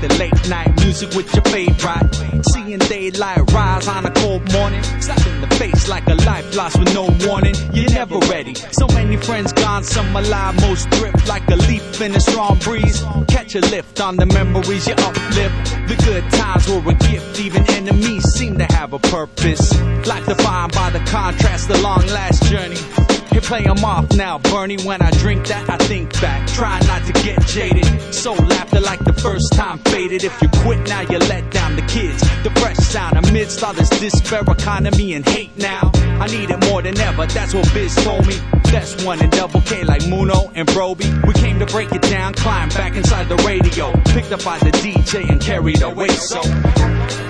the late night music with your favorite. Seeing daylight rise on a cold morning, slap in the face like a life lost with no warning. You're never ready. So many friends gone, some alive, most drift like a leaf in a strong breeze. Catch a lift on the memories you uplift. The good times were a gift, even enemies seem to have a purpose. Life defined by the contrast, the long last journey. Hey, play 'em off now, Bernie. When I drink that, I think back. Try not to get jaded. So laughter like the first time faded. If you quit now, you let down the kids. The fresh sound amidst all this despair, economy, and hate now. I need it more than ever, that's what Biz told me. That's one and double K like Muno and Broby. We came to break it down, climb back inside the radio. Picked up by the DJ and carried away, so